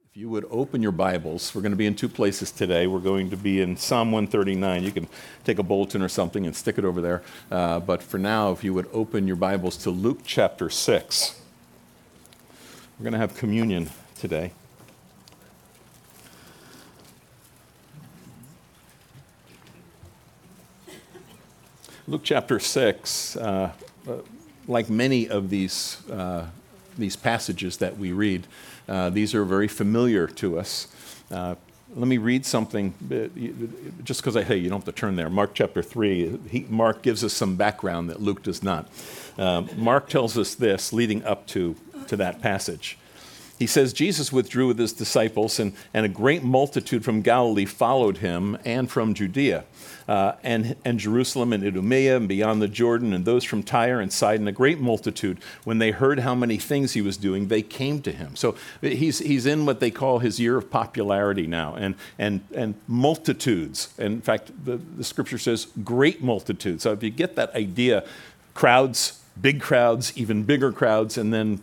If you would open your Bibles, we're going to be in two places today. We're going to be in Psalm 139. You can take a bulletin or something and stick it over there. But for now, if you would open your Bibles to Luke chapter 6. We're going to have communion today. Luke chapter 6, like many of these passages that we read, these are very familiar to us. Let me read something, just because you don't have to turn there. Mark chapter 3, Mark gives us some background that Luke does not. Mark tells us this leading up to that passage. He says, Jesus withdrew with his disciples, and a great multitude from Galilee followed him, and from Judea, and Jerusalem, and Idumea, and beyond the Jordan, and those from Tyre and Sidon, a great multitude. When they heard how many things he was doing, they came to him. So he's in what they call his year of popularity now, and multitudes. And in fact, the scripture says great multitudes. So if you get that idea, crowds, big crowds, even bigger crowds, and then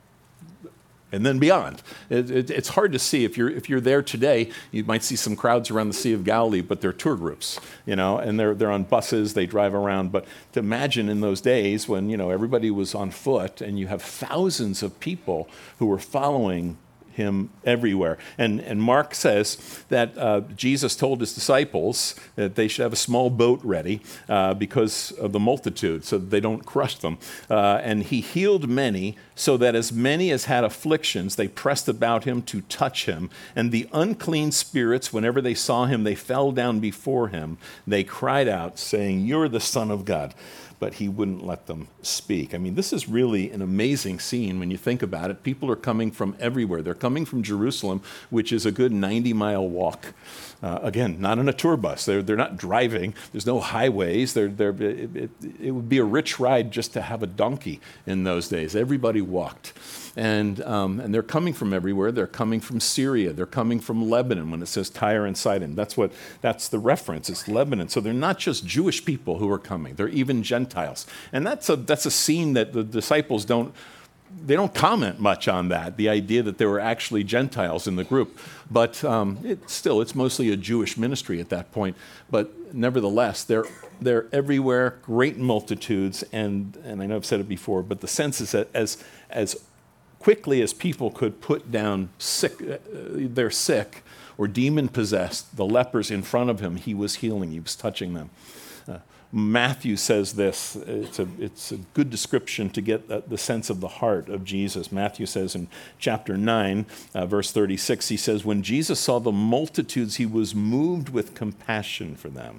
beyond. It's hard to see. If you're there today, you might see some crowds around the Sea of Galilee, but they're tour groups, and they're on buses, they drive around. But to imagine in those days when, everybody was on foot and you have thousands of people who were following him everywhere. And Mark says that Jesus told his disciples that they should have a small boat ready because of the multitude, so that they don't crush them. And he healed many, so that as many as had afflictions, they pressed about him to touch him. And the unclean spirits, whenever they saw him, they fell down before him. They cried out, saying, "You're the Son of God." But he wouldn't let them speak. I mean, this is really an amazing scene when you think about it. People are coming from everywhere. They're coming from Jerusalem, which is a good 90-mile walk. Again, not on a tour bus. They're not driving. There's no highways. It would be a rich ride just to have a donkey in those days. Everybody walked. And they're coming from everywhere. They're coming from Syria. They're coming from Lebanon. When it says Tyre and Sidon, that's the reference. It's Lebanon. So they're not just Jewish people who are coming. They're even Gentiles. And that's a scene that the disciples don't comment much on that, the idea that there were actually Gentiles in the group. But it's mostly a Jewish ministry at that point. But nevertheless, they're everywhere, great multitudes. And I know I've said it before, but the sense is that as quickly as people could put down their sick or demon-possessed, the lepers in front of him, he was healing, he was touching them. Matthew says this, it's a good description to get the sense of the heart of Jesus. Matthew says in chapter 9, verse 36, he says, "When Jesus saw the multitudes, he was moved with compassion for them,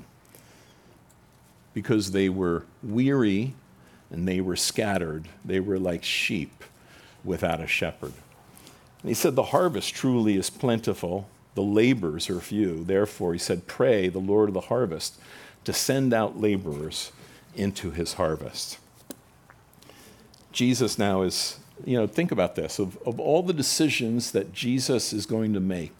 because they were weary and they were scattered. They were like sheep without a shepherd." And he said, "The harvest truly is plentiful, the laborers are few. Therefore," he said, "pray the Lord of the harvest to send out laborers into his harvest." Jesus now is, think about this, of all the decisions that Jesus is going to make,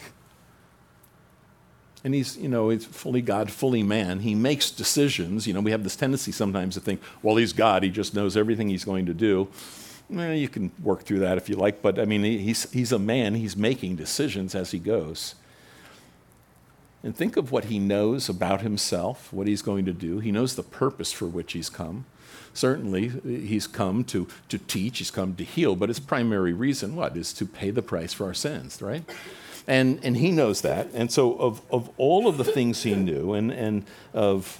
and he's fully God, fully man. He makes decisions. We have this tendency sometimes to think, well, he's God, he just knows everything he's going to do. You can work through that if you like, but I mean, he's a man. He's making decisions as he goes. And think of what he knows about himself, what he's going to do. He knows the purpose for which he's come. Certainly, he's come to teach, he's come to heal, but his primary reason, is to pay the price for our sins, right? And he knows that. And so of all of the things he knew and of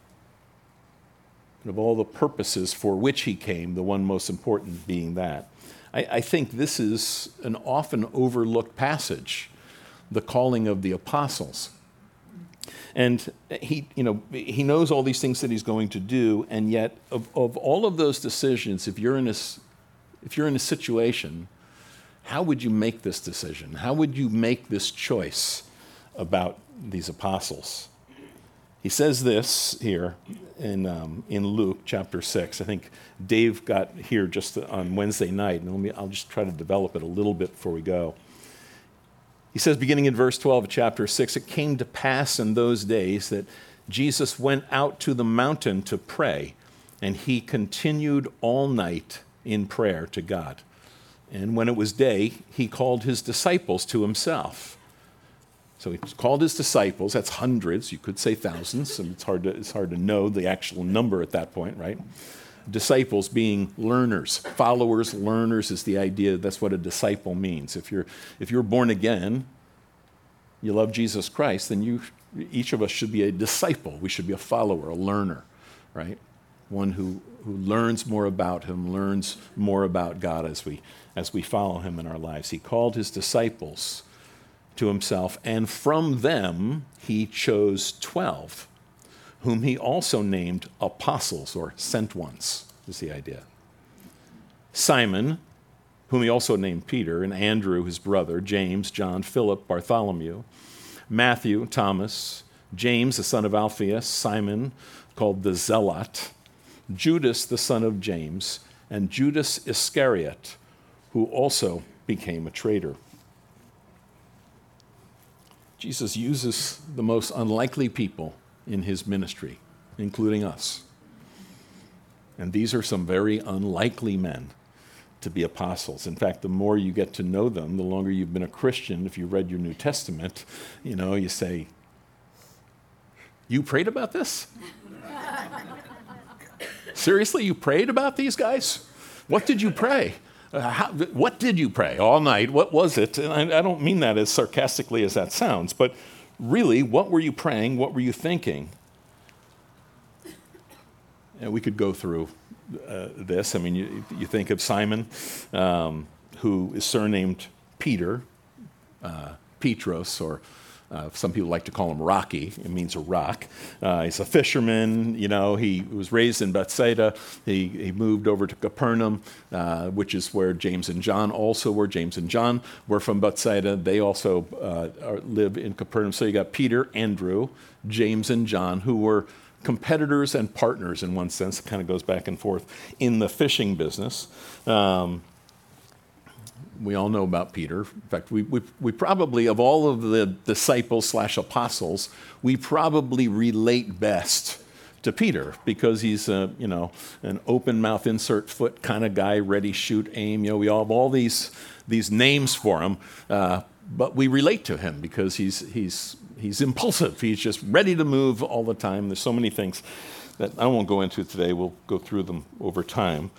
all the purposes for which he came, the one most important being that, I think this is an often overlooked passage, the calling of the apostles. And he knows all these things that he's going to do, and yet of all of those decisions, if you're in a situation, how would you make this decision? How would you make this choice about these apostles? He says this here in Luke chapter 6. I think Dave got here just on Wednesday night, and I'll just try to develop it a little bit before we go. He says, beginning in verse 12 of chapter 6, "It came to pass in those days that Jesus went out to the mountain to pray, and he continued all night in prayer to God." And when it was day, he called his disciples to himself. So he called his disciples. That's hundreds. You could say thousands. And it's hard to know the actual number at that point, right? Disciples being learners. Followers, learners is the idea. That's what a disciple means. If you're born again, you love Jesus Christ, then each of us should be a disciple. We should be a follower, a learner, right? One who learns more about him, learns more about God as we follow him in our lives. He called his disciples to himself, and from them he chose 12, whom he also named apostles, or sent ones, is the idea. Simon, whom he also named Peter, and Andrew, his brother, James, John, Philip, Bartholomew, Matthew, Thomas, James, the son of Alphaeus, Simon, called the Zealot, Judas, the son of James, and Judas Iscariot, who also became a traitor. Jesus uses the most unlikely people in his ministry, including us. And these are some very unlikely men to be apostles. In fact, the more you get to know them, the longer you've been a Christian, if you read your New Testament, you say, "You prayed about this? Seriously, you prayed about these guys? What did you pray? What did you pray all night? What was it?" And I don't mean that as sarcastically as that sounds, but really, what were you praying? What were you thinking? And we could go through this. I mean, you think of Simon, who is surnamed Peter, Petros, or some people like to call him Rocky. It means a rock. He's a fisherman. He was raised in Bethsaida. He moved over to Capernaum, which is where James and John also were. James and John were from Bethsaida. They also live in Capernaum. So you got Peter, Andrew, James, and John, who were competitors and partners in one sense. It kind of goes back and forth in the fishing business. We all know about Peter. In fact, we probably, of all of the disciples/apostles, we probably relate best to Peter because he's an open mouth, insert foot kind of guy, ready, shoot, aim. We all have all these names for him, but we relate to him because he's impulsive. He's just ready to move all the time. There's so many things that I won't go into today. We'll go through them over time.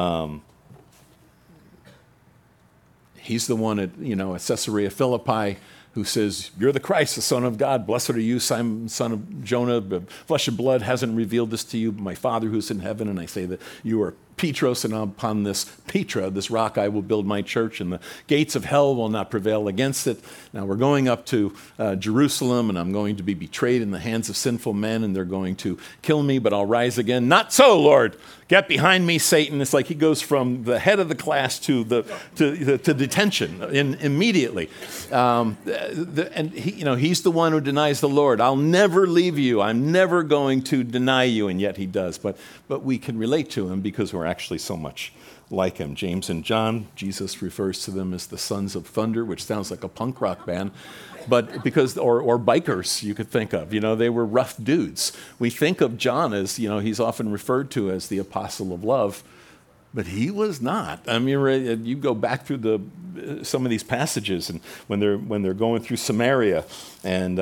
He's the one at Caesarea Philippi who says, "You're the Christ, the Son of God. Blessed are you, Simon, son of Jonah. Flesh and blood hasn't revealed this to you, but my Father who's in heaven. And I say that you are Petros, and upon this Petra, this rock, I will build my church, and the gates of hell will not prevail against it." Now we're going up to Jerusalem, and I'm going to be betrayed in the hands of sinful men, and they're going to kill me, but I'll rise again. "Not so, Lord. Get behind me, Satan." It's like he goes from the head of the class to detention immediately. And he's the one who denies the Lord. "I'll never leave you. I'm never going to deny you," and yet he does. But we can relate to him because we're actually so much like him. James and John, Jesus refers to them as the sons of thunder, which sounds like a punk rock band, but or bikers you could think of. They were rough dudes. We think of John as, he's often referred to as the apostle of love, but he was not. I mean, you go back through some of these passages, and when they're going through Samaria, and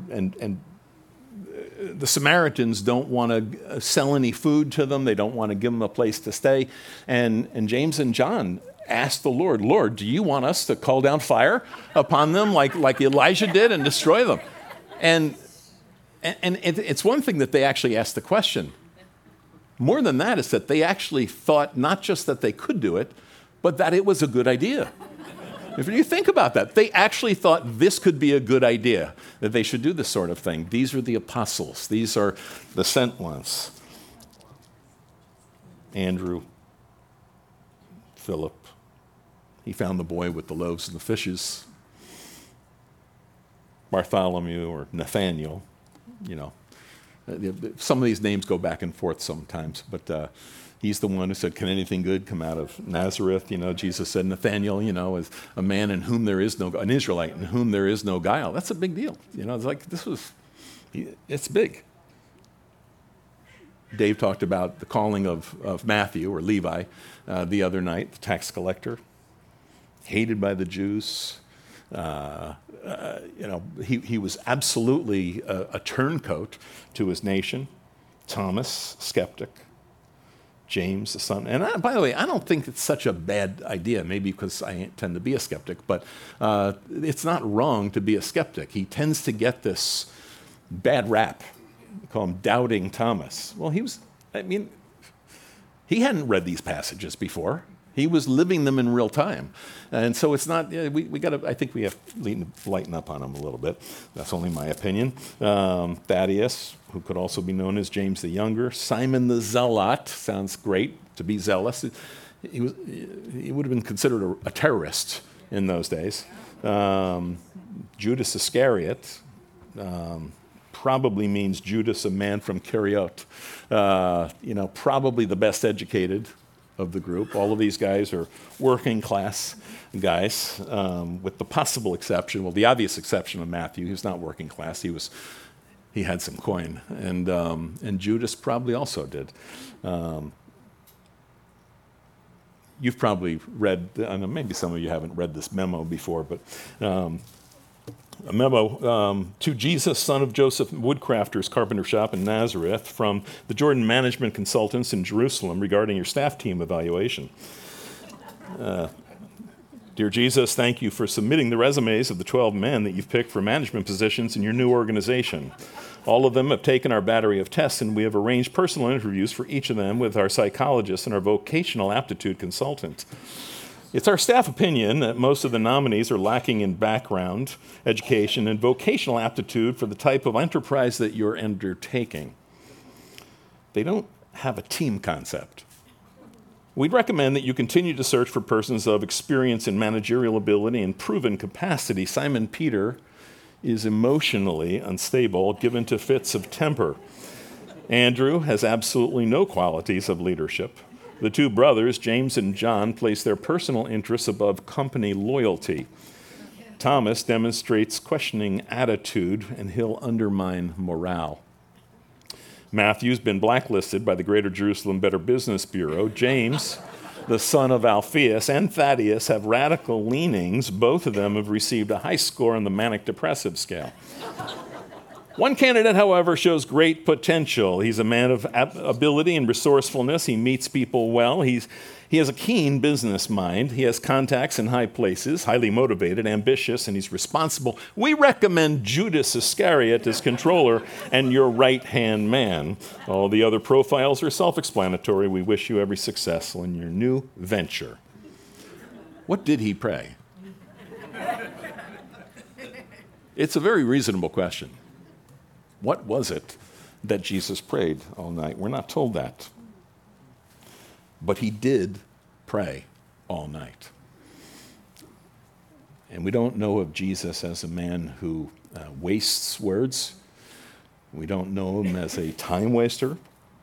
the Samaritans don't want to sell any food to them. They don't want to give them a place to stay. And James and John asked the Lord, "Lord, do you want us to call down fire upon them like Elijah did and destroy them?" And it's one thing that they actually asked the question. More than that is that they actually thought not just that they could do it, but that it was a good idea. If you think about that, they actually thought this could be a good idea, that they should do this sort of thing. These are the apostles. These are the sent ones. Andrew, Philip, he found the boy with the loaves and the fishes. Bartholomew or Nathaniel, some of these names go back and forth sometimes, but he's the one who said, "Can anything good come out of Nazareth?" Jesus said, "Nathaniel, is a man in whom there is an Israelite in whom there is no guile." That's a big deal. It's like it's big. Dave talked about the calling of Matthew or Levi the other night, the tax collector. hated by the Jews. He was absolutely a turncoat to his nation. Thomas, skeptic. James, the son. And by the way, I don't think it's such a bad idea, maybe because I tend to be a skeptic, but it's not wrong to be a skeptic. He tends to get this bad rap. We call him Doubting Thomas. Well, he hadn't read these passages before. He was living them in real time. And so it's not, I think we have to lighten up on him a little bit. That's only my opinion. Thaddeus, who could also be known as James the Younger. Simon the Zealot, sounds great, to be zealous. He would have been considered a terrorist in those days. Judas Iscariot, probably means Judas, a man from Keriot. Probably the best educated of the group. All of these guys are working class guys, with the possible exception, the obvious exception of Matthew. He was not working class. He had some coin, and Judas probably also did. You've probably read, I know maybe some of you haven't read this memo before, but a memo to Jesus, son of Joseph, woodcrafter's carpenter shop in Nazareth, from the Jordan Management Consultants in Jerusalem regarding your staff team evaluation. Dear Jesus, thank you for submitting the resumes of the 12 men that you've picked for management positions in your new organization. All of them have taken our battery of tests, and we have arranged personal interviews for each of them with our psychologist and our vocational aptitude consultant. It's our staff opinion that most of the nominees are lacking in background, education, and vocational aptitude for the type of enterprise that you're undertaking. They don't have a team concept. We'd recommend that you continue to search for persons of experience in managerial ability and proven capacity. Simon Peter is emotionally unstable, given to fits of temper. Andrew has absolutely no qualities of leadership. The two brothers, James and John, place their personal interests above company loyalty. Thomas demonstrates questioning attitude, and he'll undermine morale. Matthew's been blacklisted by the Greater Jerusalem Better Business Bureau. James, the son of Alphaeus, and Thaddeus have radical leanings. Both of them have received a high score on the manic-depressive scale. One candidate, however, shows great potential. He's a man of ability and resourcefulness. He meets people well. He has a keen business mind. He has contacts in high places, highly motivated, ambitious, and he's responsible. We recommend Judas Iscariot as controller and your right-hand man. All the other profiles are self-explanatory. We wish you every success in your new venture. What did he pray? It's a very reasonable question. What was it that Jesus prayed all night? We're not told that. But he did pray all night. And we don't know of Jesus as a man who wastes words. We don't know him as a time waster.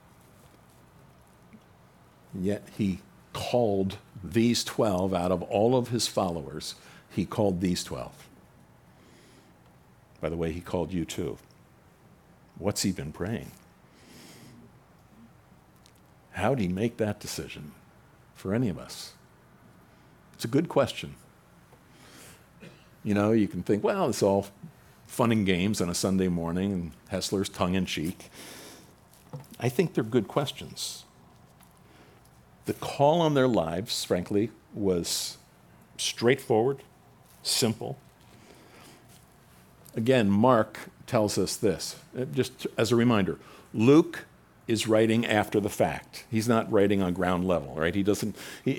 Yet he called these 12 out of all of his followers. He called these 12. By the way, he called you too. What's he been praying? How did he make that decision for any of us? It's a good question. You can think, well, it's all fun and games on a Sunday morning, and Hessler's tongue-in-cheek. I think they're good questions. The call on their lives, frankly, was straightforward, simple. Again, Mark tells us this, just as a reminder. Luke is writing after the fact. He's not writing on ground level, right? He doesn't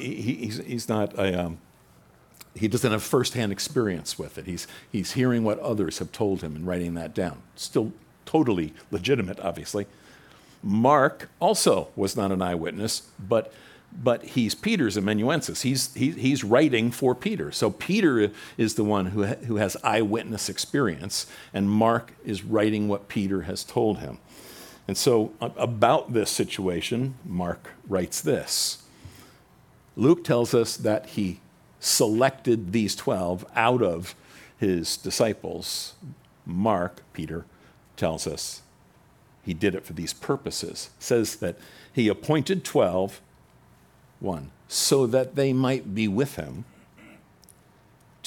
have firsthand experience with it. He's hearing what others have told him and writing that down. Still totally legitimate, obviously. Mark also was not an eyewitness, but he's Peter's amanuensis. He's writing for Peter. So Peter is the one who has eyewitness experience, and Mark is writing what Peter has told him. And so about this situation, Mark writes this. Luke tells us that he selected these 12 out of his disciples. Mark, Peter, tells us he did it for these purposes. Says that he appointed 12, so that they might be with him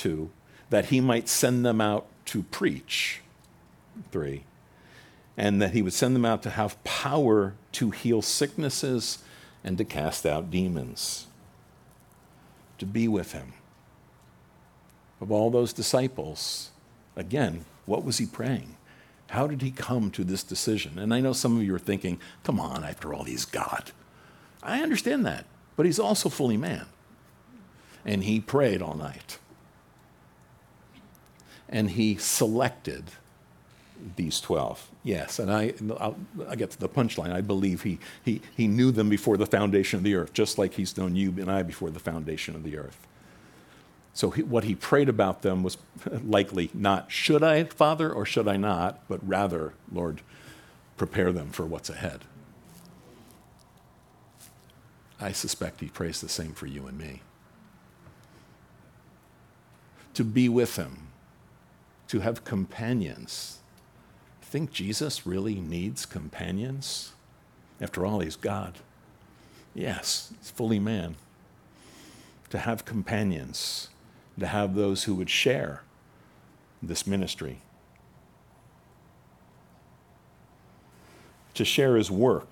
2, that he might send them out to preach, 3, and that he would send them out to have power to heal sicknesses and to cast out demons, to be with him. Of all those disciples, again, what was he praying? How did he come to this decision? And I know some of you are thinking, come on, after all, he's God. I understand that, but he's also fully man. And he prayed all night. And he selected these 12. Yes, and I get to the punchline. I believe he knew them before the foundation of the earth, just like he's known you and I before the foundation of the earth. So what he prayed about them was likely not, should I, Father, or should I not, but rather, Lord, prepare them for what's ahead. I suspect he prays the same for you and me. To be with him, to have companions. Think Jesus really needs companions? After all, he's God. Yes, he's fully man. To have companions, to have those who would share this ministry, to share his work.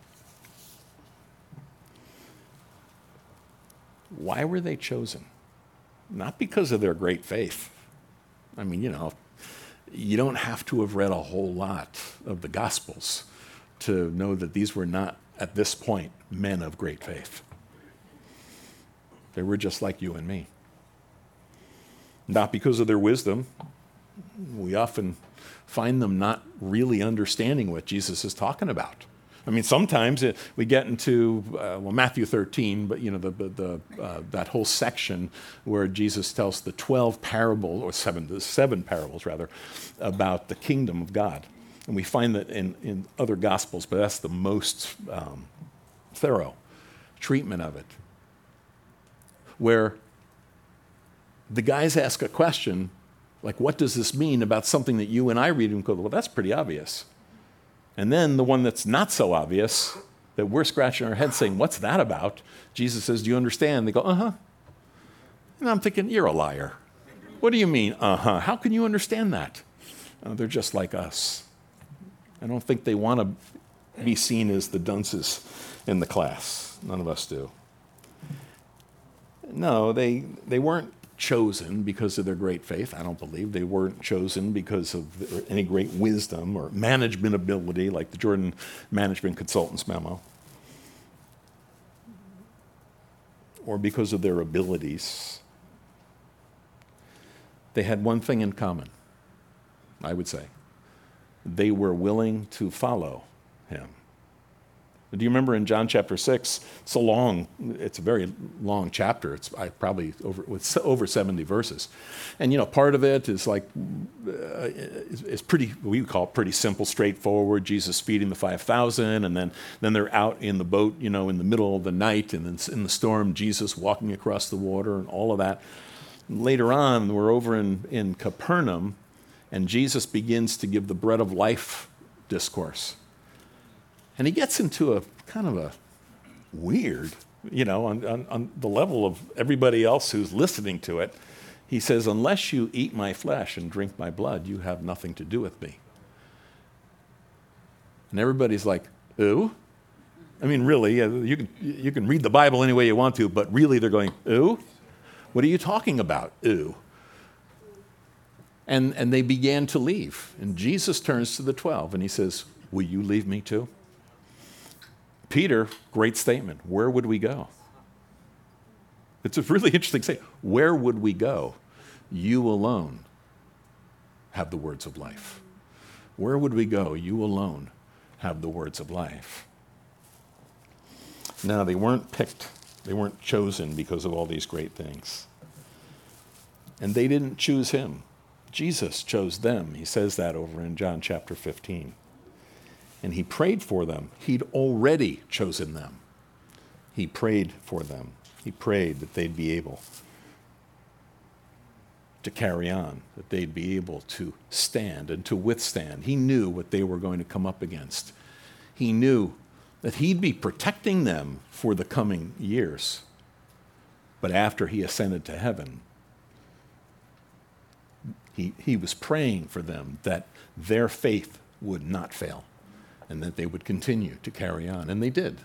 Why were they chosen? Not because of their great faith. I mean, you don't have to have read a whole lot of the Gospels to know that these were not, at this point, men of great faith. They were just like you and me. Not because of their wisdom. We often find them not really understanding what Jesus is talking about. I mean, sometimes we get into Matthew 13, but that whole section where Jesus tells the 12 parables, or seven parables rather, about the kingdom of God, and we find that in other Gospels, but that's the most thorough treatment of it, where the guys ask a question like, "What does this mean?" about something that you and I read and go, "Well, that's pretty obvious." And then the one that's not so obvious, that we're scratching our heads saying, "What's that about?" Jesus says, "Do you understand?" They go, "Uh-huh." And I'm thinking, you're a liar. What do you mean, uh-huh? How can you understand that? They're just like us. I don't think they want to be seen as the dunces in the class. None of us do. No, they weren't chosen because of their great faith. I don't believe they weren't chosen because of any great wisdom or management ability, like the Jordan Management Consultants memo, or because of their abilities. They had one thing in common, I would say. They were willing to follow him. Do you remember in John chapter 6? It's a very long chapter. It's probably over 70 verses. And, part of it is like, it's pretty, we would call it pretty simple, straightforward. Jesus feeding the 5,000, and then they're out in the boat, in the middle of the night, and then in the storm, Jesus walking across the water and all of that. Later on, we're over in Capernaum, and Jesus begins to give the bread of life discourse. And he gets into a kind of a weird, on the level of everybody else who's listening to it. He says, "Unless you eat my flesh and drink my blood, you have nothing to do with me." And everybody's like, "Ooh?" I mean, really, you can read the Bible any way you want to, but really they're going, "Ooh? What are you talking about, ooh?" And they began to leave. And Jesus turns to the 12 and he says, "Will you leave me too?" Peter, great statement. Where would we go? It's a really interesting statement. Where would we go? You alone have the words of life. Where would we go? You alone have the words of life. Now, they weren't picked. They weren't chosen because of all these great things. And they didn't choose him. Jesus chose them. He says that over in John chapter 15. And he prayed for them. He'd already chosen them. He prayed for them. He prayed that they'd be able to carry on, that they'd be able to stand and to withstand. He knew what they were going to come up against. He knew that he'd be protecting them for the coming years. But after he ascended to heaven, He was praying for them that their faith would not fail and that they would continue to carry on, and they did.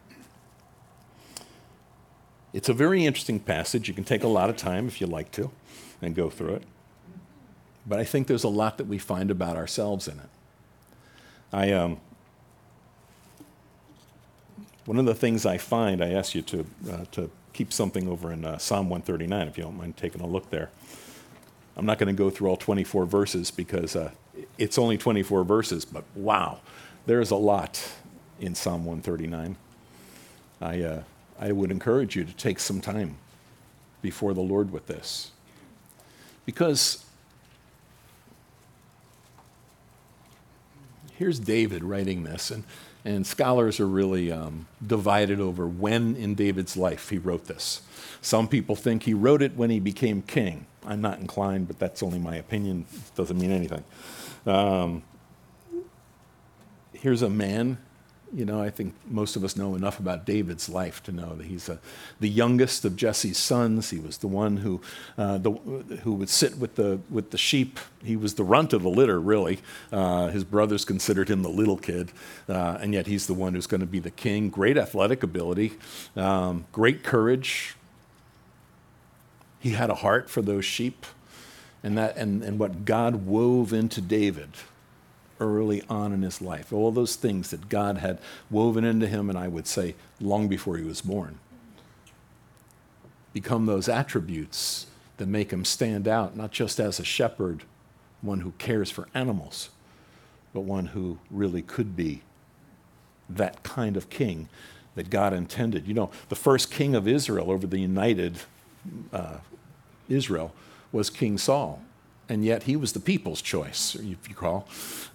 It's a very interesting passage. You can take a lot of time if you like to and go through it. But I think there's a lot that we find about ourselves in it. One of the things I find, I ask you to keep something over in Psalm 139, if you don't mind taking a look there. I'm not going to go through all 24 verses because it's only 24 verses, but wow, there's a lot in Psalm 139. I would encourage you to take some time before the Lord with this. Because here's David writing this, and scholars are really divided over when in David's life he wrote this. Some people think he wrote it when he became king. I'm not inclined, but that's only my opinion. It doesn't mean anything. Here's a man, I think most of us know enough about David's life to know that he's the youngest of Jesse's sons. He was the one who would sit with the sheep. He was the runt of the litter, really. His brothers considered him the little kid, and yet he's the one who's going to be the king. Great athletic ability, great courage. He had a heart for those sheep, and what God wove into David early on in his life, all those things that God had woven into him, and I would say long before he was born, become those attributes that make him stand out, not just as a shepherd, one who cares for animals, but one who really could be that kind of king that God intended. The first king of Israel over the united Israel was King Saul. And yet he was the people's choice, if you recall.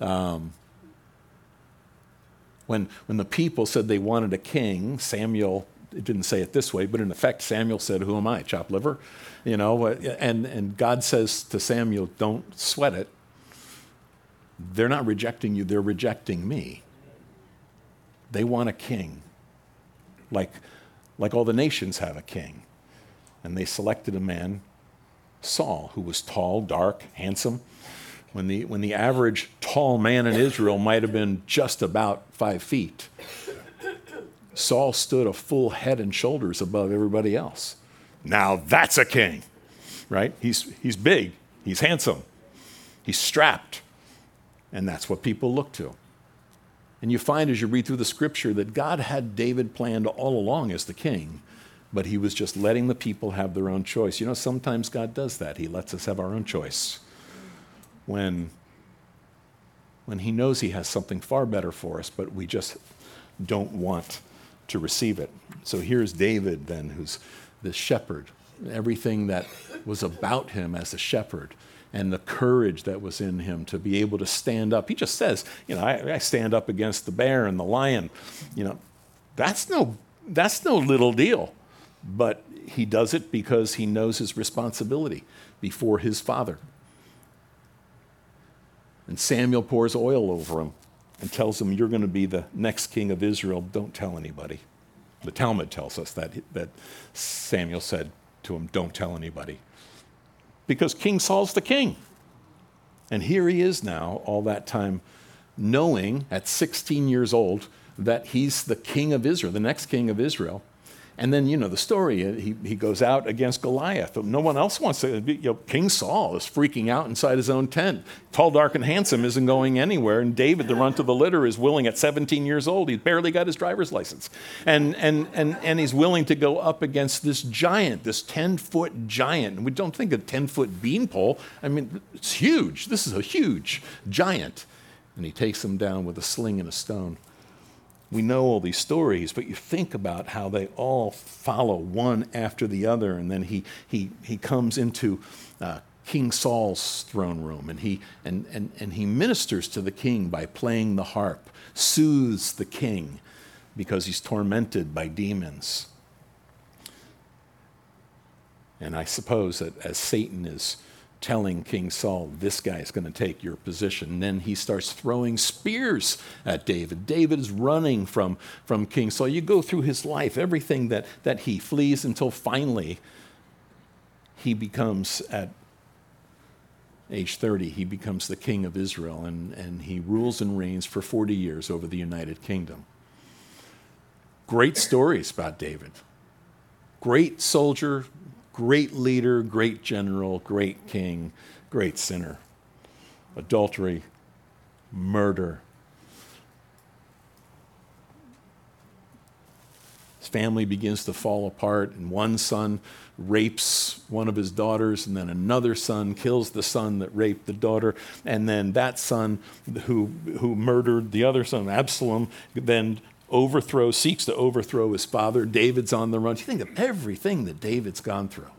When the people said they wanted a king, Samuel, it didn't say it this way, but in effect, Samuel said, "Who am I, chopped liver?" And God says to Samuel, "Don't sweat it. They're not rejecting you, they're rejecting me. They want a king, like all the nations have a king." And they selected a man, Saul, who was tall, dark, handsome. When the average tall man in Israel might have been just about 5 feet, Saul stood a full head and shoulders above everybody else. Now that's a king, right? He's big, he's handsome, he's strapped, and that's what people look to. And you find as you read through the scripture that God had David planned all along as the king, but he was just letting the people have their own choice. Sometimes God does that. He lets us have our own choice when he knows he has something far better for us, but we just don't want to receive it. So here's David then, who's the shepherd. Everything that was about him as a shepherd and the courage that was in him to be able to stand up. He just says, I stand up against the bear and the lion. That's no little deal. But he does it because he knows his responsibility before his father. And Samuel pours oil over him and tells him, "You're going to be the next king of Israel. Don't tell anybody." The Talmud tells us that Samuel said to him, "Don't tell anybody." Because King Saul's the king. And here he is now, all that time, knowing at 16 years old that he's the king of Israel, the next king of Israel. And then, the story, he goes out against Goliath. No one else wants to, King Saul is freaking out inside his own tent. Tall, dark, and handsome isn't going anywhere. And David, the runt of the litter, is willing at 17 years old. He's barely got his driver's license. And he's willing to go up against this giant, this 10-foot giant. And we don't think a 10-foot beanpole. I mean, it's huge. This is a huge giant. And he takes him down with a sling and a stone. We know all these stories, but you think about how they all follow one after the other, and then he comes into King Saul's throne room, and he ministers to the king by playing the harp, soothes the king because he's tormented by demons. And I suppose that as Satan is telling King Saul, this guy is going to take your position. Then he starts throwing spears at David. David is running from King Saul. You go through his life, everything that he flees until finally he becomes at Age 30, he becomes the king of Israel, and he rules and reigns for 40 years over the United Kingdom. Great stories about David. Great soldier, great leader, great general, great king, great sinner. Adultery, murder. His family begins to fall apart, and one son rapes one of his daughters, and then another son kills the son that raped the daughter, and then that son who murdered the other son, Absalom, then seeks to overthrow his father. David's on the run. You think of everything that David's gone through.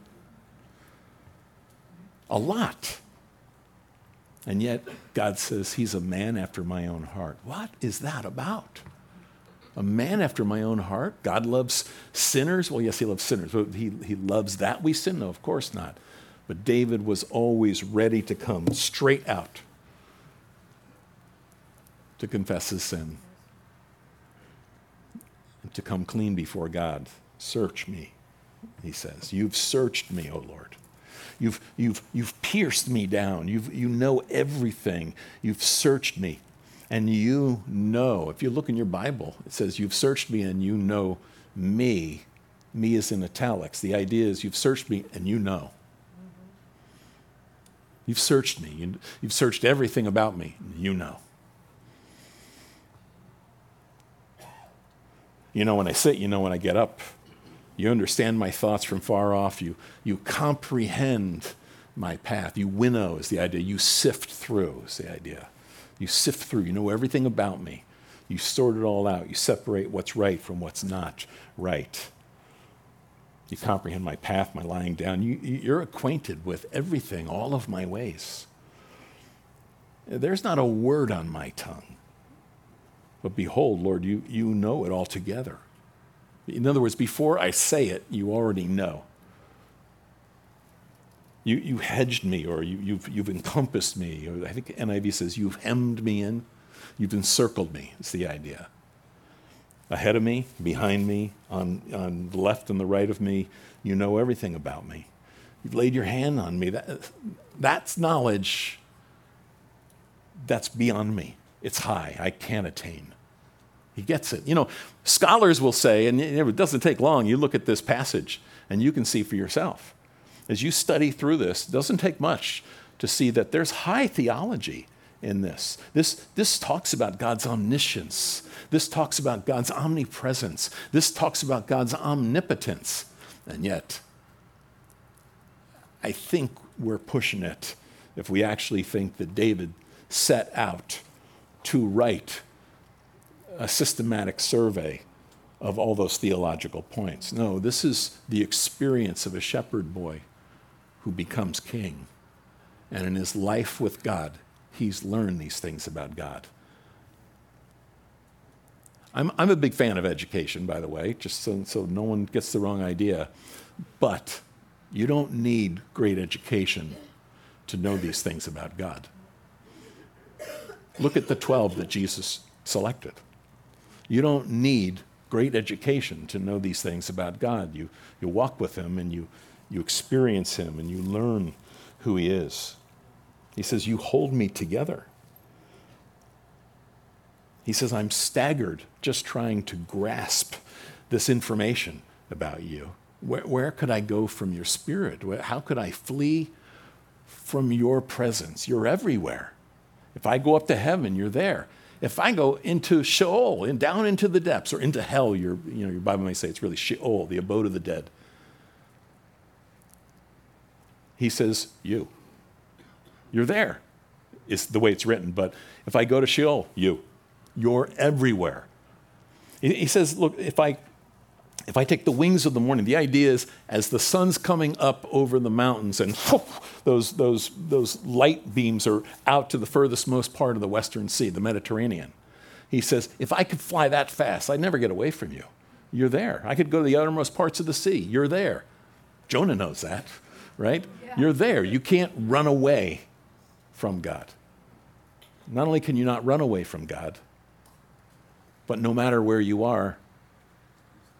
A lot. And yet God says he's a man after my own heart. What is that about? A man after my own heart? God loves sinners? Well, yes, he loves sinners, but he loves that we sin? No, of course not. But David was always ready to come straight out to confess his sin, and to come clean before God. Search me, he says. You've searched me, O Lord. You've pierced me down. You know everything. You've searched me. And you know, if you look in your Bible, it says, you've searched me and you know me. Me is in italics. The idea is you've searched me and you know. You've searched me. You've searched everything about me. And you know. You know when I sit, you know when I get up. You understand my thoughts from far off. You comprehend my path. You winnow is the idea. You sift through is the idea. You sift through. You know everything about me. You sort it all out. You separate what's right from what's not right. You comprehend my path, my lying down. You're acquainted with everything, all of my ways. There's not a word on my tongue. But behold, Lord, you know it altogether. In other words, before I say it, you already know. You hedged me, or you've encompassed me. Or I think NIV says you've hemmed me in. You've encircled me. It's the idea. Ahead of me, behind me, on the left and the right of me, you know everything about me. You've laid your hand on me. That's knowledge that's beyond me. It's high. I can't attain. He gets it. You know, scholars will say, and it doesn't take long, you look at this passage and you can see for yourself. As you study through this, it doesn't take much to see that there's high theology in this. This talks about God's omniscience. This talks about God's omnipresence. This talks about God's omnipotence. And yet, I think we're pushing it if we actually think that David set out to write a systematic survey of all those theological points. No, this is the experience of a shepherd boy who becomes king. And in his life with God, he's learned these things about God. I'm a big fan of education, by the way, just so no one gets the wrong idea. But you don't need great education to know these things about God. Look at the 12 that Jesus selected. You don't need great education to know these things about God. You walk with him and you experience him and you learn who he is. He says, you hold me together. He says, I'm staggered just trying to grasp this information about you. Where could I go from your spirit? How could I flee from your presence? You're everywhere. If I go up to heaven, you're there. If I go into Sheol, and down into the depths, or into hell, your Bible may say it's really Sheol, the abode of the dead. He says, you're there, is the way it's written. But if I go to Sheol, you're everywhere. He says, look, if I take the wings of the morning, the idea is as the sun's coming up over the mountains and those light beams are out to the furthest most part of the Western Sea, the Mediterranean. He says, if I could fly that fast, I'd never get away from you. You're there. I could go to the uttermost parts of the sea. You're there. Jonah knows that, right? Yeah. You're there. You can't run away from God. Not only can you not run away from God, but no matter where you are,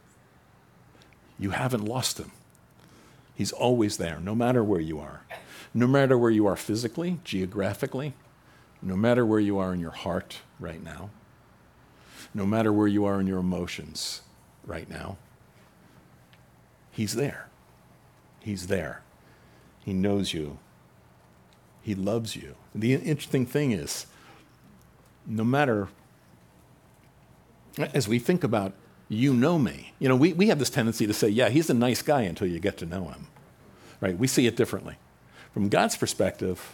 you haven't lost him. He's always there, no matter where you are. No matter where you are physically, geographically, no matter where you are in your heart right now, no matter where you are in your emotions right now, he's there. He's there. He knows you. He loves you. The interesting thing is, no matter, as we think about, you know me, we have this tendency to say, yeah, he's a nice guy until you get to know him, right? We see it differently. From God's perspective,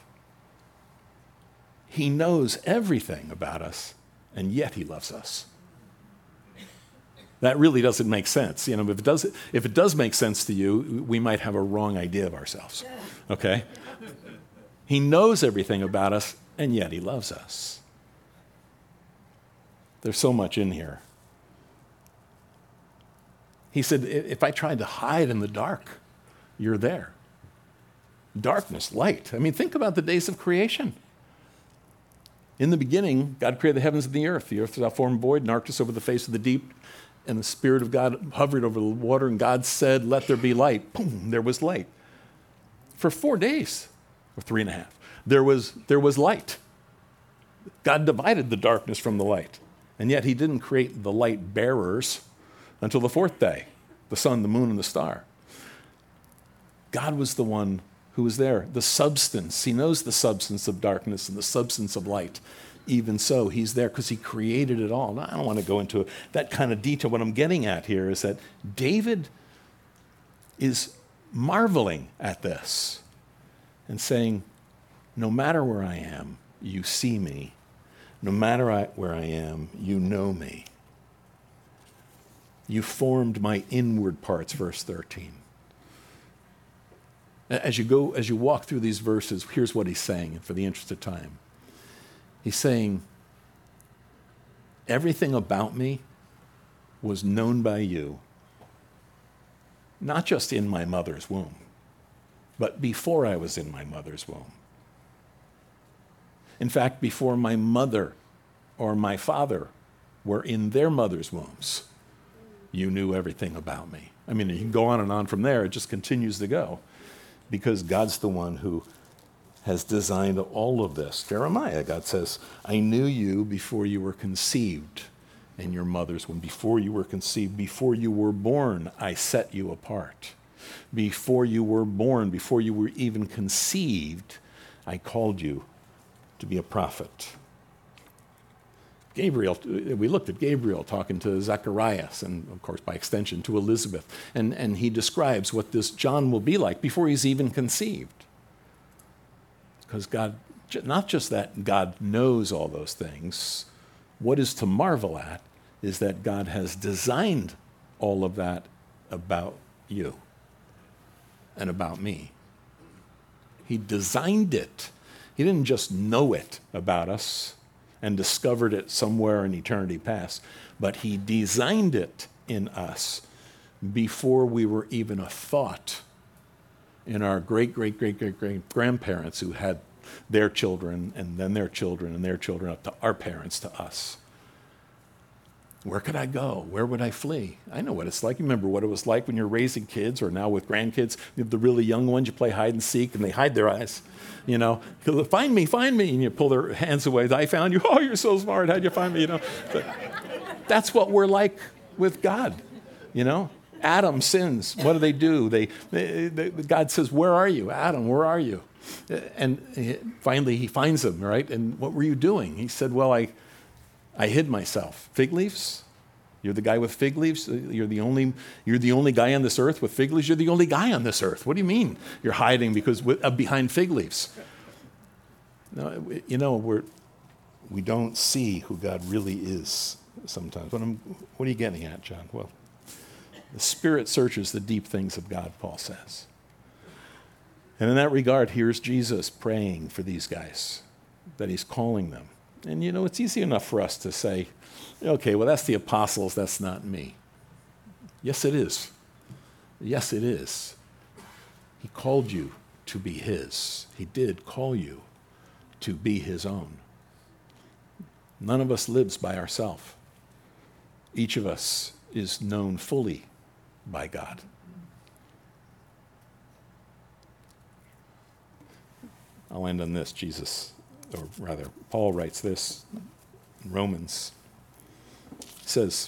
he knows everything about us, and yet he loves us. That really doesn't make sense. If it does make sense to you, we might have a wrong idea of ourselves, okay? He knows everything about us, and yet he loves us. There's so much in here. He said, if I tried to hide in the dark, you're there. Darkness, light. Think about the days of creation. In the beginning, God created the heavens and the earth. The earth was without form and void, and darkness over the face of the deep, and the Spirit of God hovered over the water, and God said, let there be light. Boom, there was light. For 4 days, or 3.5, there was light. God divided the darkness from the light, and yet he didn't create the light bearers until the 4th day, the sun, the moon, and the star. God was the one who was there, the substance. He knows the substance of darkness and the substance of light. Even so, he's there because he created it all. Now, I don't want to go into that kind of detail. What I'm getting at here is that David is marveling at this and saying, no matter where I am, you see me. No matter where I am, you know me. You formed my inward parts, verse 13. As you walk through these verses, here's what he's saying, for the interest of time. He's saying, everything about me was known by you, not just in my mother's womb, but before I was in my mother's womb. In fact, before my mother or my father were in their mother's wombs, you knew everything about me. You can go on and on from there. It just continues to go. Because God's the one who has designed all of this. Jeremiah, God says, I knew you before you were conceived in your mother's womb. Before you were conceived, before you were born, I set you apart. Before you were born, before you were even conceived, I called you to be a prophet. Gabriel, we looked at Gabriel talking to Zacharias, and of course by extension to Elizabeth, and he describes what this John will be like before he's even conceived. Because God, not just that God knows all those things, what is to marvel at is that God has designed all of that about you and about me. He designed it. He didn't just know it about us and discovered it somewhere in eternity past, but he designed it in us before we were even a thought in our great-great-great-great-great-grandparents who had their children and then their children and their children up to our parents, to us. Where could I go? Where would I flee? I know what it's like. You remember what it was like when you're raising kids, or now with grandkids. You have the really young ones, you play hide and seek, and they hide their eyes. Find me, and you pull their hands away. I found you. Oh, you're so smart. How'd you find me? But that's what we're like with God. Adam sins. What do? God says, where are you? Adam, where are you? And finally he finds him, right? And what were you doing? He said, well, I hid myself. Fig leaves? You're the guy with fig leaves? You're the only guy on this earth with fig leaves? You're the only guy on this earth. What do you mean you're hiding because behind fig leaves? No, we don't see who God really is sometimes. What are you getting at, John? Well, the Spirit searches the deep things of God, Paul says. And in that regard, here's Jesus praying for these guys, that he's calling them. And it's easy enough for us to say, okay, well, that's the apostles, that's not me. Yes, it is. Yes, it is. He called you to be his. He did call you to be his own. None of us lives by ourselves. Each of us is known fully by God. I'll end on this. Paul writes this in Romans. He says,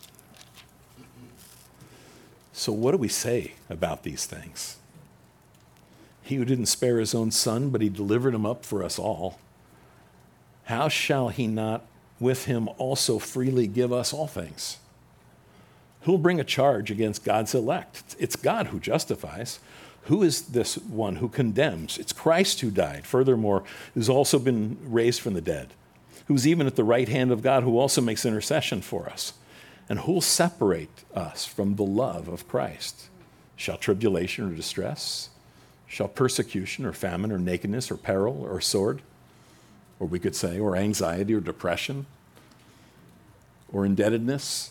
so what do we say about these things? He who didn't spare his own son, but he delivered him up for us all, how shall he not with him also freely give us all things? Who will bring a charge against God's elect? It's God who justifies. Who is this one who condemns? It's Christ who died, furthermore, who's also been raised from the dead, who's even at the right hand of God, who also makes intercession for us. And who will separate us from the love of Christ? Shall tribulation or distress? Shall persecution or famine or nakedness or peril or sword? Or we could say, or anxiety or depression or indebtedness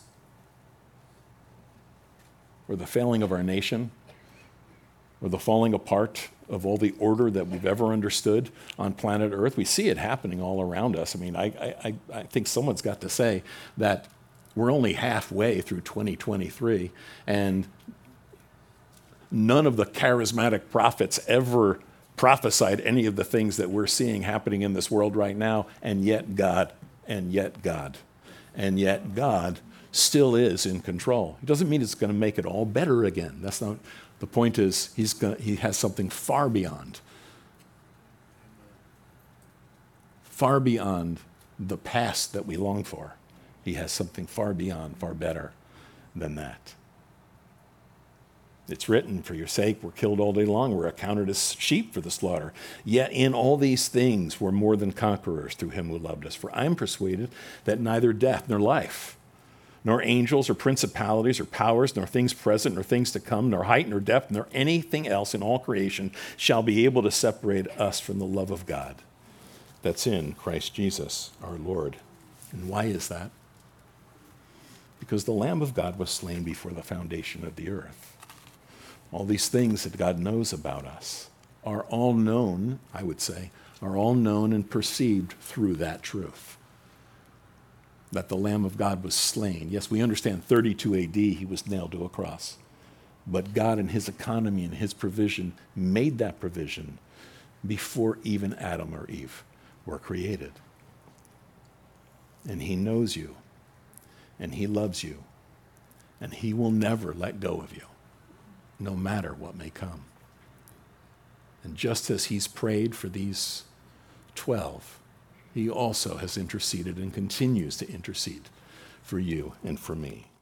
or the failing of our nation or the falling apart of all the order that we've ever understood on planet Earth. We see it happening all around us. I mean, I think someone's got to say that we're only halfway through 2023, and none of the charismatic prophets ever prophesied any of the things that we're seeing happening in this world right now, and yet God still is in control. It doesn't mean it's going to make it all better again. That's not the point. Is he has something far beyond the past that we long for. He has something far beyond, far better than that. It's written, for your sake, we're killed all day long. We're accounted as sheep for the slaughter. Yet in all these things, we're more than conquerors through him who loved us. For I am persuaded that neither death nor life, nor angels or principalities or powers, nor things present, nor things to come, nor height, nor depth, nor anything else in all creation shall be able to separate us from the love of God that's in Christ Jesus our Lord. And why is that? Because the Lamb of God was slain before the foundation of the earth. All these things that God knows about us are all known, I would say, are all known and perceived through that truth. That the Lamb of God was slain. Yes, we understand 32 AD he was nailed to a cross. But God in his economy and his provision made that provision before even Adam or Eve were created. And he knows you. And he loves you. And he will never let go of you, no matter what may come. And just as he's prayed for these 12, he also has interceded and continues to intercede for you and for me.